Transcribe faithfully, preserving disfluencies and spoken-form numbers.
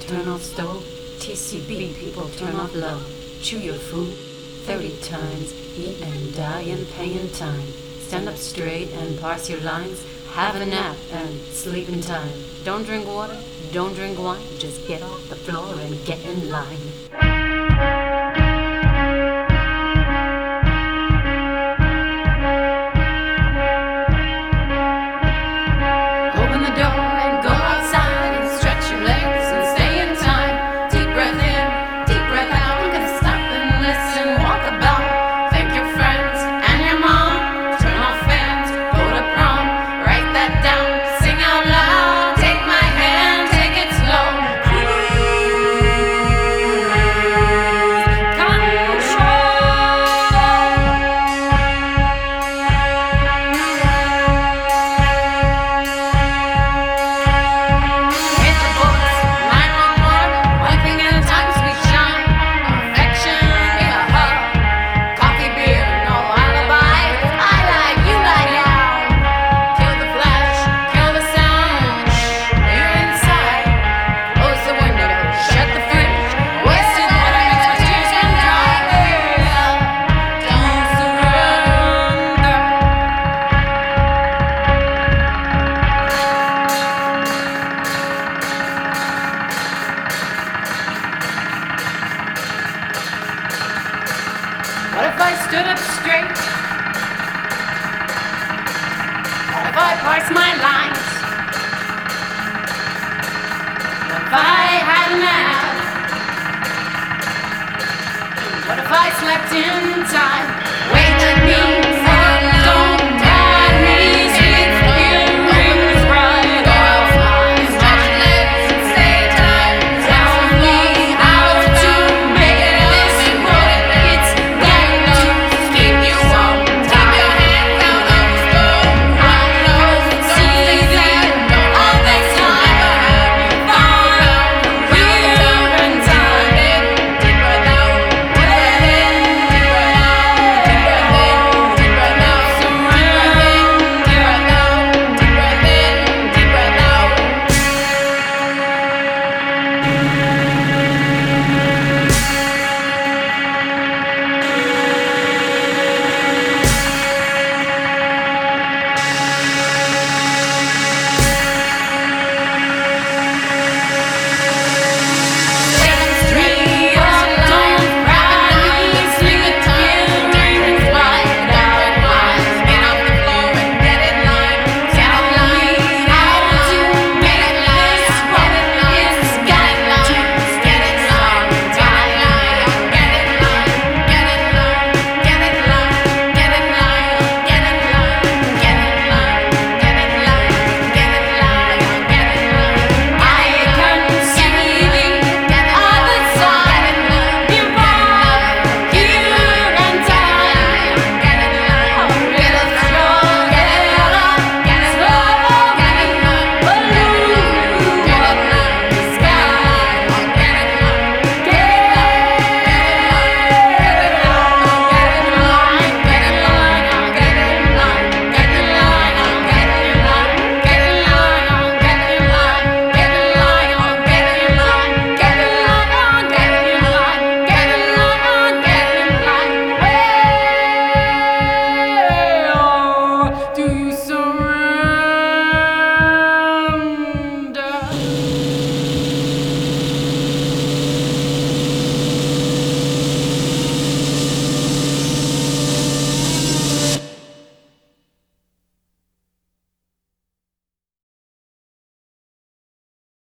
turn off stove. T C B people, turn off low. Chew your food thirty times. Eat and die in paying time. Stand up straight and parse your lines. Have a nap and sleep in time. Don't drink water, don't drink wine. Just get off the floor and get in line. Open the door and go outside and stretch your legs and stay in time. Deep breath in, deep breath out. I'm gonna stop and listen, walk about. Thank your friends and your mom. Turn off fans, go to prom. Write that down, sing out loud. Take my hand, take it slow. What if I stood up straight? What if I parsed my lines? What if I had a nap? What if I slept in time? Wait, let me don't die me. Sleep in rings right off my stretch your legs and stay tight. Tell me how to make it listen. What it's going to keep you warm. Keep your hands out on the stove. I know it's easy. All this time far real and time. Deep breath out, breath in, deep breath out, deep breath in, deep breath out. Some breath in, deep breath out, deep breath in, deep breath out.